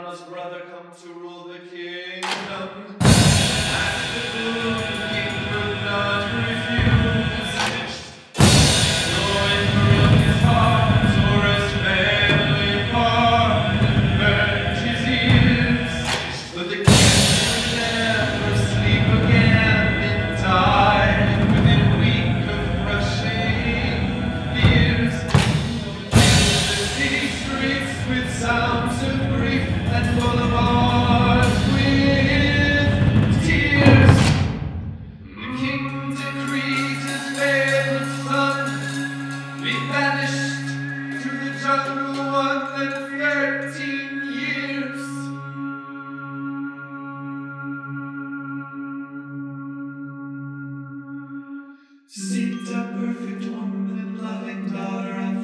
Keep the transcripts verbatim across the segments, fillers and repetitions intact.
Rama's brother come to rule the kingdom. As the good king could not refuse, knowing from his heart or his family part burned his ears. But the king would never sleep again and died within a week of crushing fears. The city streets with sounds of grief and boulevards with tears. The king decreed his favorite son be banished to the jungle one and thirteen years. Sita, perfect woman, loving daughter of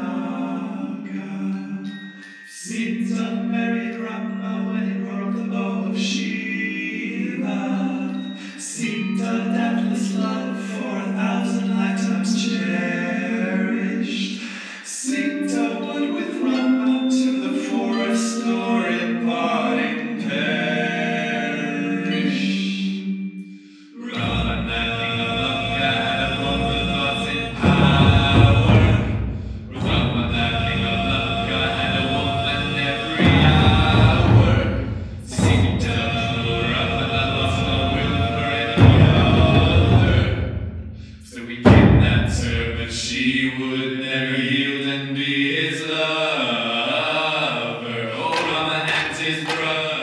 Janaka. Sita married Rama when he broke the bow of Shiva. Sita, deathless love for a thousand lifetimes cherished. Sita would with Rama to the forest or in parting perish. Rama, king of Lanka, had a woman lost in power. Rama, king of Lanka, had a woman every hour. Sita, Rama, lost no will for any other. So he kidnapped her, but she would never yield and be his lover. Oh, Rama and his brother,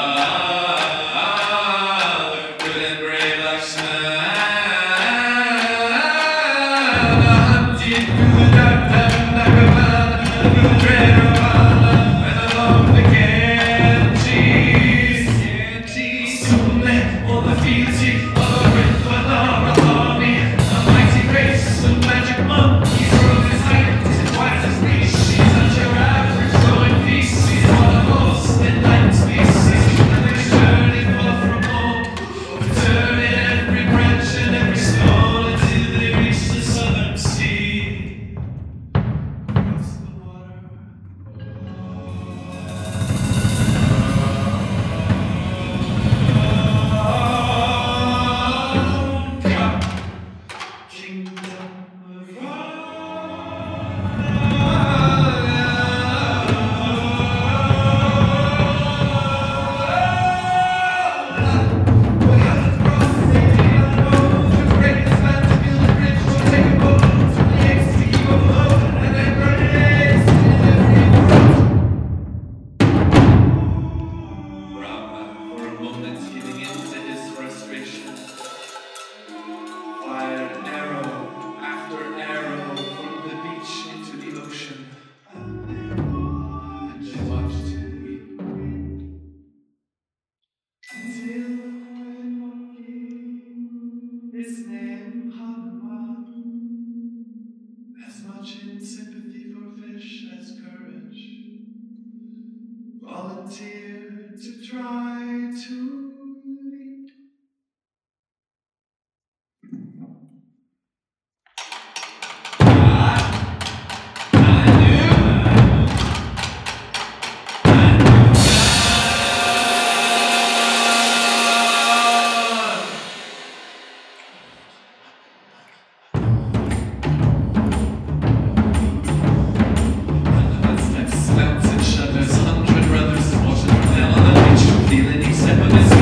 good and brave Lakshmana, hunted through the dark and Nagavana, through the dread Ravana, and along the Ganges. Soon lay all the fields he covered for the army, a mighty race of magic monkeys rose his height, his wisest species, such a average growing feces, all the most enlightened species, and they journeyed far from home, overturning every branch and every stone until they reached the southern sea. Across the water. Kingdom of Rama, for a moment giving in to his frustration, fired arrow after arrow from the beach into the ocean, and she watched him weep. Until the white monkey, his name Hanuman, as much in sympathy for fish as courage, volunteered to try to lead. Footsteps, slants and shudders, hundred brothers watching from down on the beach, feeling he said with his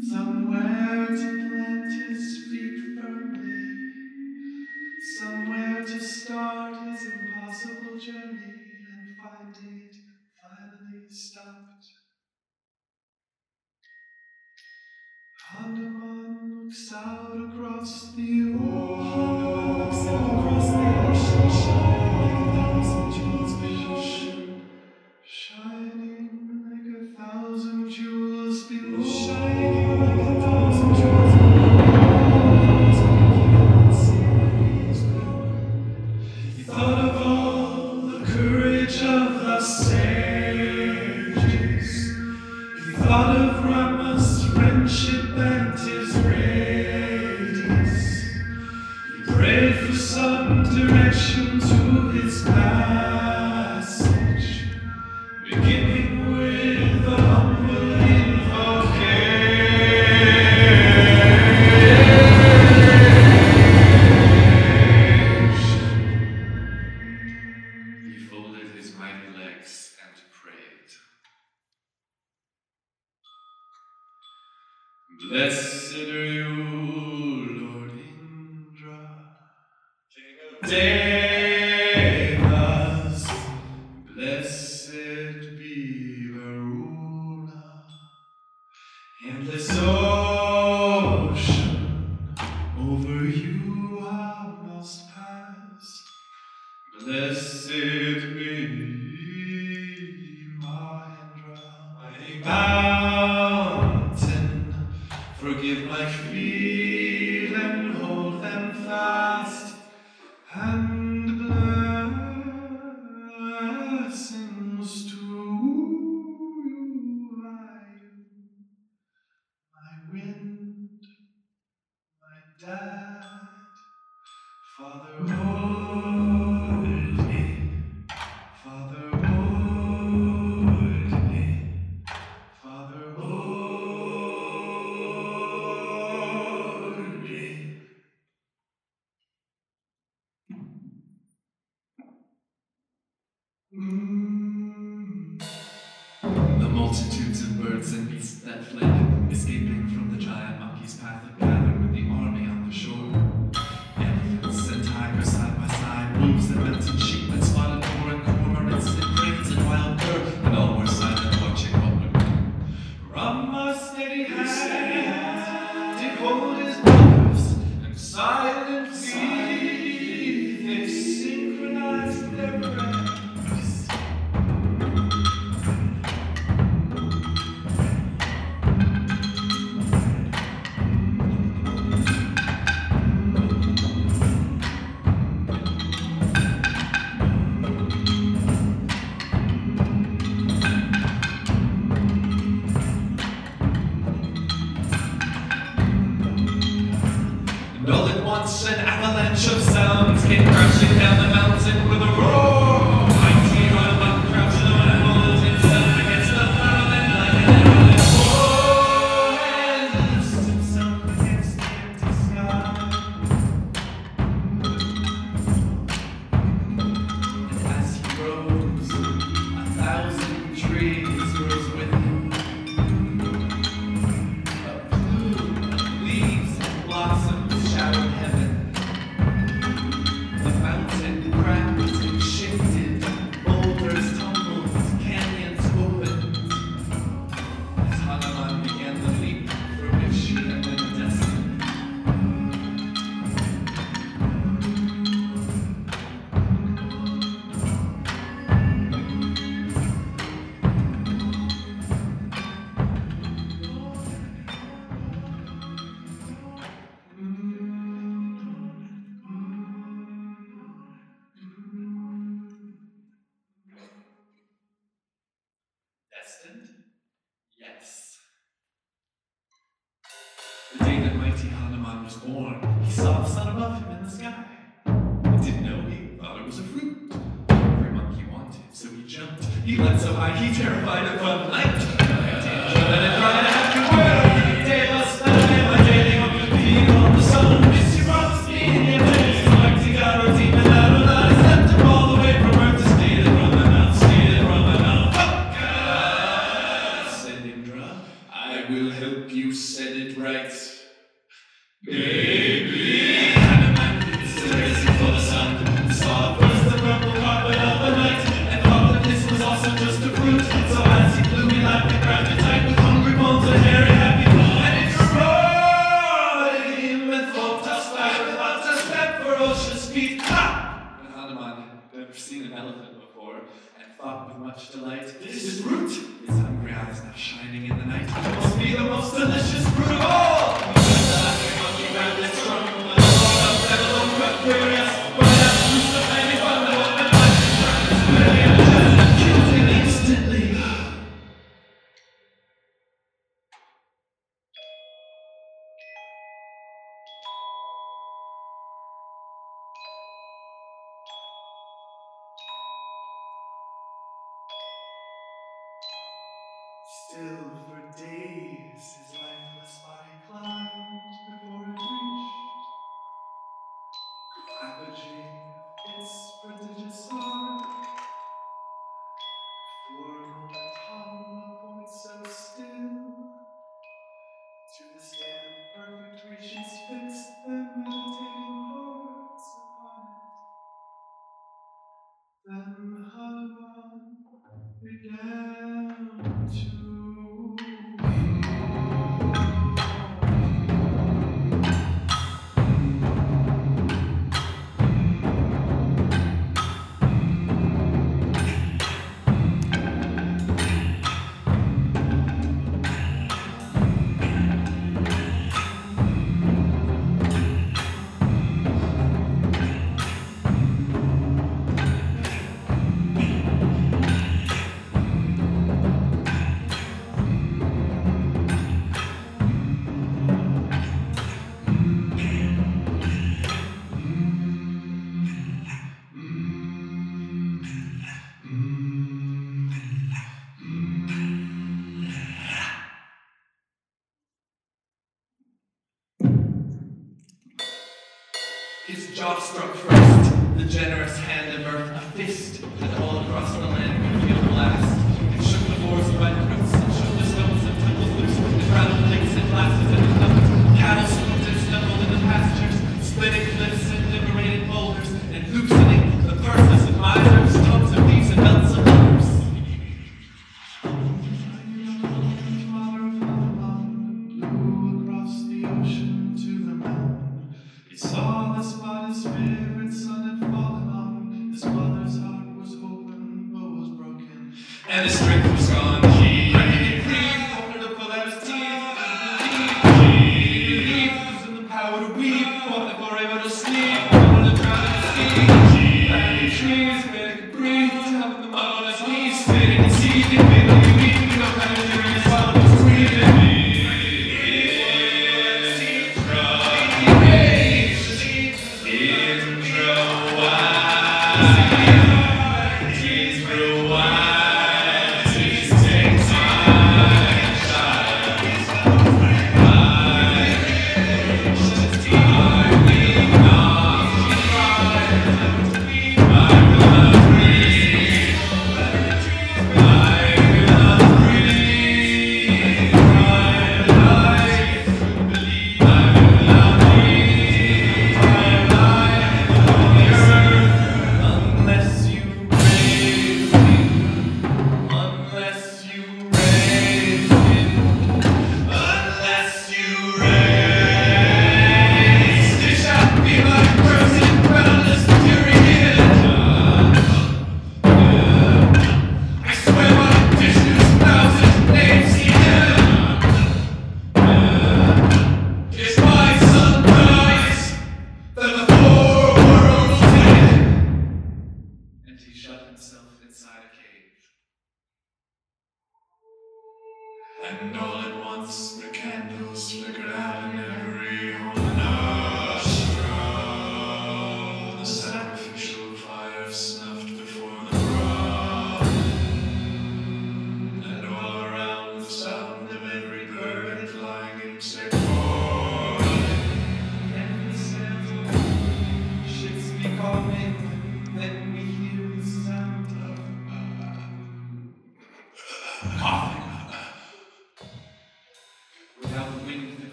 Somewhere to plant his feet firmly, somewhere to start his impossible journey and find it finally stopped. Hanuman looks out across the ocean, looks out across the ocean, shining like a thousand jewels below, shining like a thousand jewels below, shining like a thousand jewels below. He thought of all the courage of the sages. He thought of Rama's friendship and his radiance. He prayed for some direction to his passage, beginning with the humble invocation. He folded his mighty legs and prayed. Blessed are you, Lord Indra, King of Devas. Blessed be Varuna, endless ocean, over you I must pass. Blessed be Mahendra, mighty mountain. Forgive my feet and hold them fast, and blessings to you, I, my wind, my dad, Father, hold me, Father, hold me, Father, hold me. The multitudes of birds and beasts that fled, escaping from the giant monkey's path, had gathered with the army on the shore. Elephants and tigers side by side, wolves and mountain sheep and spotted boar and cormorants and cranes and wild boar, and all were silent watching what would come. Rama's steady hand did hold his brothers, and silently they synchronized their prayers. And all at once an avalanche of sounds came crashing down the mountain with a roar. Mighty Hanuman crouched low and pulled himself against the firmament like an arrow that bore, and loosed himself against the empty sky. And as he rose, a thousand trees rose with him. A plume of leaves and blossoms shadowed heaven. The fountain cracked and shifted, boulders tumbled, canyons opened, as Hanuman began the leap for which he had been destined. Destined? Yes. The day that mighty Hanuman was born, he saw the sun above him in the sky. He didn't know, he thought it was a fruit. Every monkey wanted, so he jumped. He leapt so high, he terrified of one light. And it cried after word, Devas, my daily hope, being on the sun. Miss you promised me in the place, mighty God, or demon, out of lies, left him all the way from earth to steal it from the mouth, steal it from the mouth. Said Indra, I will help you said it right. Baby, Hanuman, it's the racing for the sun. Saw first the purple carpet of the night, and thought that this was also just a fruit. So as he flew, he laughed and grabbed it tight with hungry bones and hairy happy flew. And it rode him and thought to style without a step ferocious feet. Ha! And Hanuman had never seen an elephant before, and thought with much delight, this is fruit. His hungry eyes now shining in the night. It must be the most delicious fruit of all. Still for days his lifeless body climbed before it reached the apogee of its prodigious arm. For a moment hung upon it so still, to this day the perfect regions fixed their meditating hearts upon it. Then Hanuman began to his jaw struck first, the generous hand of earth, a fist that all across the land could feel blast. It shook the forest by the roots, it shook the stones and temples loose, it rattled lakes and glasses and thumped. Cattle swooped and stumbled in the pastures, splitting cliffs and liberating boulders, and loosening the purses of misers, tongues of thieves, and belts of lovers. Blew across the ocean to the mountain. He saw the spot his favorite son had fallen on. His mother's heart was open, but was broken.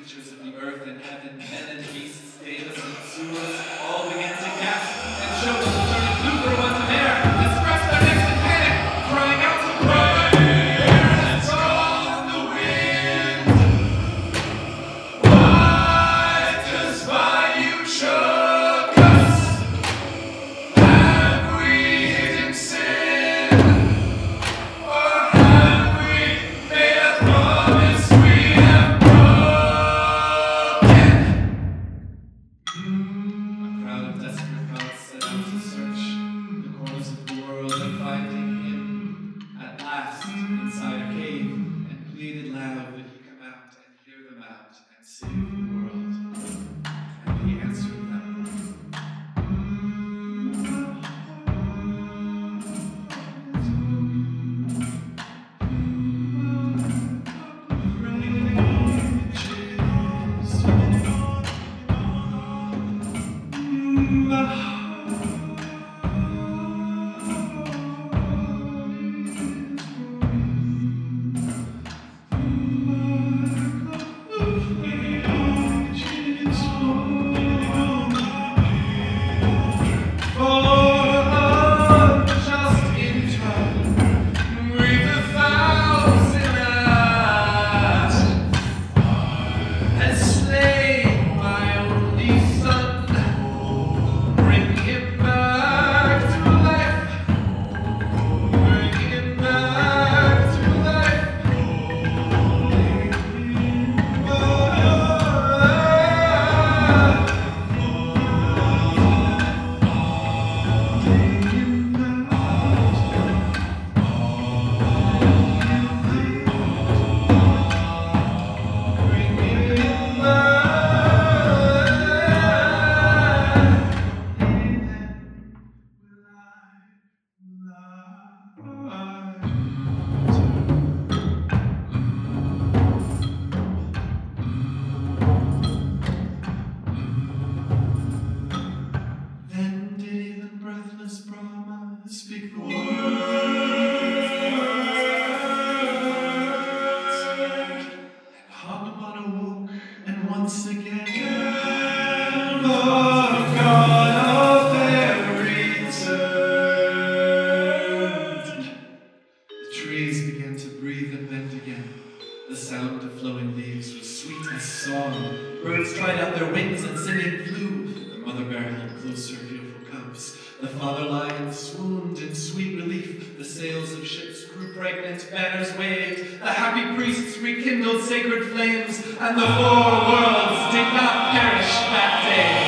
creatures of the earth and heaven, men and beasts, Davis and Zeus, all began to gasp and show them the turning blue for one air, and scratch their necks in panic, crying out to God. Let's go on the wind. Why does you shook us? Have we hidden sin? Or have we made a promise we have broken? A crowd of desperate gods set out to search the corners of the world and finding him at last inside a cave and pleaded loud that he come out and hear them out and save the world. And he answered them. Speak the words, and Hanuman awoke, and once again, the God of fairy returned. The trees began to breathe and bend again. The sound of flowing leaves was sweet as song. Birds tried out their wings and singing flew. The mother bear held close her beautiful cubs. The father lion swooned in sweet relief. The sails of ships grew pregnant, banners waved. The happy priests rekindled sacred flames, and the four worlds did not perish that day.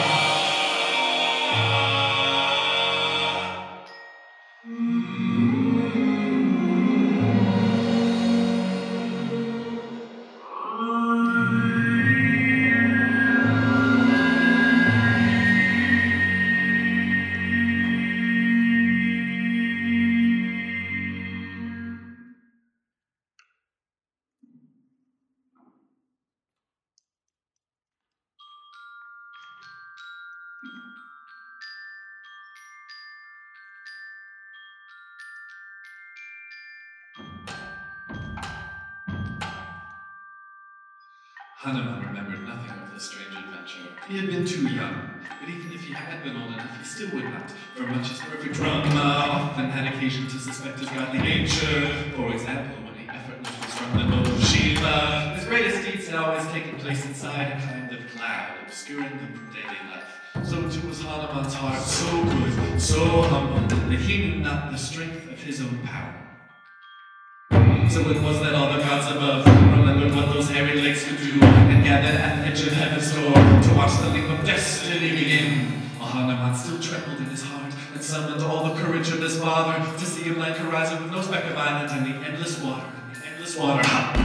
Hanuman remembered nothing of this strange adventure. He had been too young, but even if he had been old enough, he still would not, for much his perfect drama often had occasion to suspect his godly nature. For example, when he effortlessly strung the bow of Shiva, his greatest deeds had always taken place inside a kind of cloud, obscuring them from daily life. So too was Hanuman's heart, so good, so humble, that he knew not the strength of his own power. So it was that all the gods above remembered what those hairy legs could do, and gathered at the edge of heaven's door to watch the leap of destiny begin. While Hanuman still trembled in his heart, and summoned all the courage of his father to see a blank horizon with no speck of island and the endless water, and the endless water.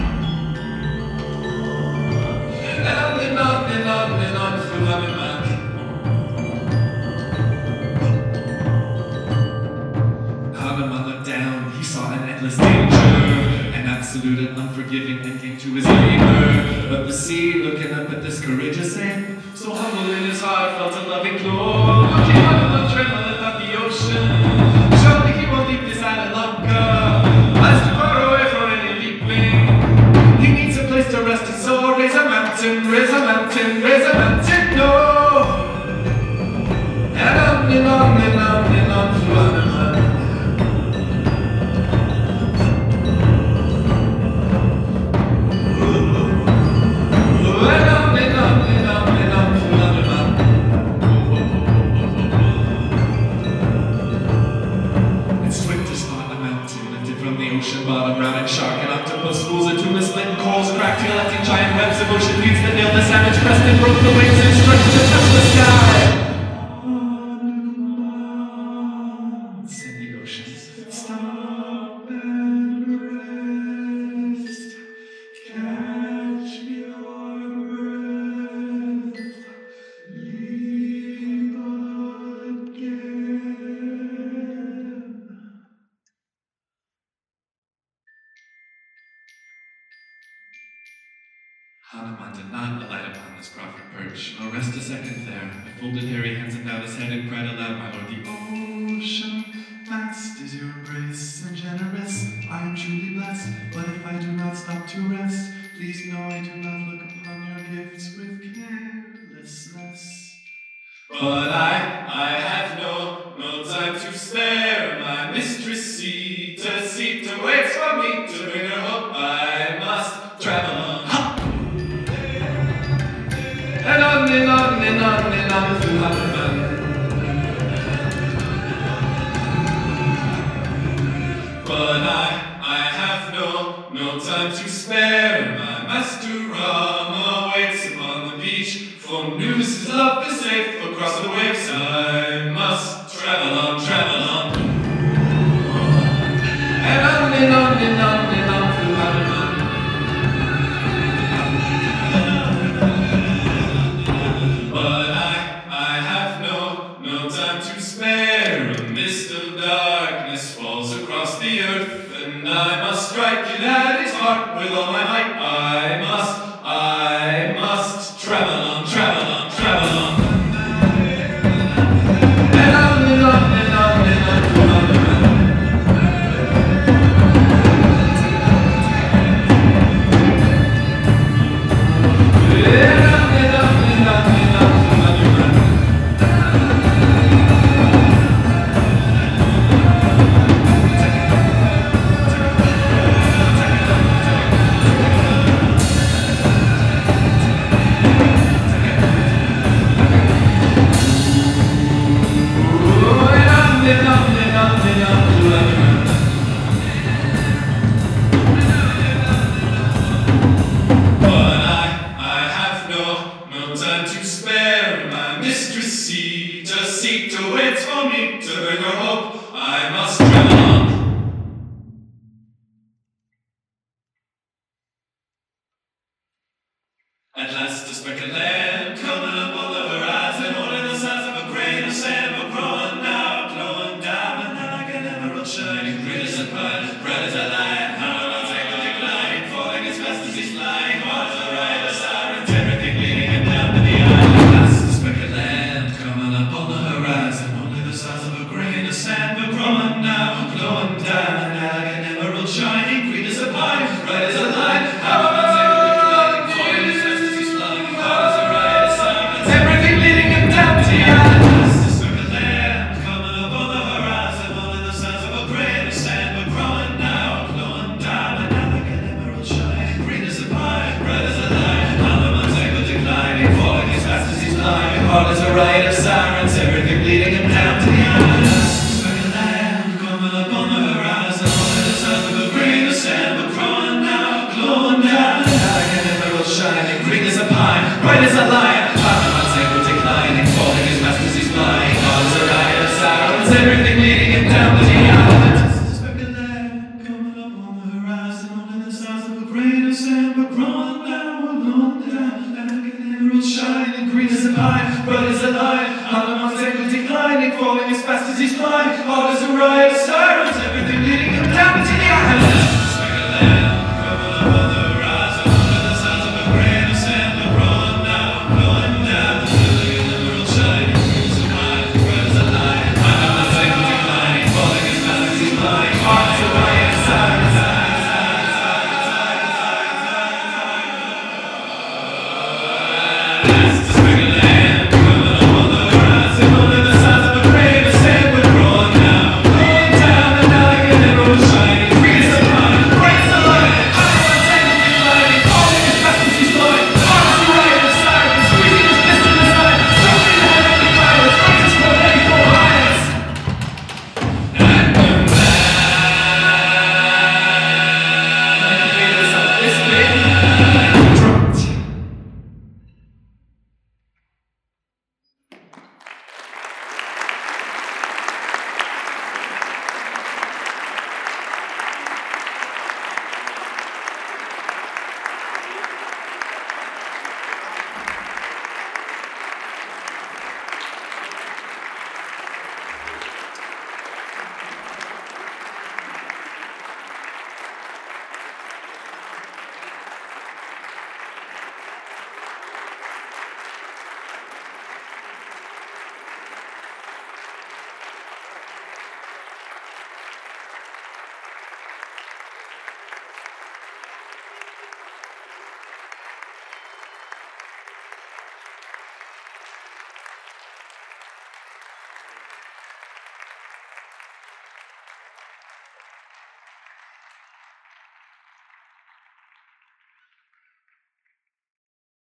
And on and on and on and on flew Hanuman. Hanuman looked down, he saw an endless danger, an absolute and unforgiving ending to his labor. But the sea, looking up at this courageous aim, so humble in his heart, felt a loving glow. Looking Hanuman trembling at the ocean, surely he won't leave this island Lanka. As too far away for any leaping, he needs a place to rest his soul, raise a mountain. mountain, raise a mountain, raise a mountain, no. And on and on and on and on through Anaheim. And on and on and on and on through Anaheim. It's swift to spot a mountain, lifted from the ocean bottom, rounded shark and octopus, schools of tuna, split coals, cracked tail, acting giant webs of ocean weeds that nailed the savage crest and broke the waves and stretched to touch the sky. Said the oceans, stop and rest, catch your breath, leave again. Hanuman did not alight upon this proffered perch, nor rest a second there. He folded hairy hands and bowed his head and cried aloud, my lord, the ocean, vast is your embrace and generous. I am truly blessed, but if I do not stop to rest, please know I do not look upon your gifts with carelessness. But I, I have no, no time to spare. My mistress Sita, Sita waits for me to bring her home. I must travel on. And on and on and on and on through Hanuman. But I, I have no, no time to spare. My master Rama waits upon the beach. For news his love is safe across the waves. I must travel on, travel on. And on and on and on and on through Hanuman. But I, I have no, no time to spare. A mist of darkness falls across the earth, and I must strike it at his heart with all my might. I must, I must travel on, travel on, travel on. And on and on and on and on through Hanuman. And on and on and on and on through Hanuman. At last a speck of land coming up on the horizon, only the size of a grain of sand, but growing now, glowing diamond, like an emerald shining, green as a pine, bright as a light. How will I take a decline, falling as fast as he's flying, hard as a rider, sirens, everything leading him down to the eye. At last a speck of land coming up on the horizon, only the size of a grain of sand, but growing now, glowing diamond, like an emerald shining, green as a pine, bright as a light. How will I take a decline, falling as fast as he's flying, hard as a rider, sirens, everything leading him down to the eye. At last a speck of land coming up on the horizon, only the size of a grain of sand, but growing now, glowing diamond, like an emerald shining, green as a pine, bright as a light. How the mountain declining, falling as fast as he's flying, hard as a rider, sirens, everything leading him down to the eye. At last a speck of land coming up on the horizon, only the size of a grain of sand, but growing now, glowing diamond, like an emerald shining, green as a pine, bright as a light. How the mountain declining, falling as fast as he's flying, hard as a rider, sirens, everything leading him down to the eye. Just a speck of land coming up on the horizon, only the size of a grain of sand, but growing now, glowing down, like an emerald shining, green as a pine, bright as a light. How the mountain declining, falling as fast as he's flying, hard as a rider, sirens, everything leading him down to the eye.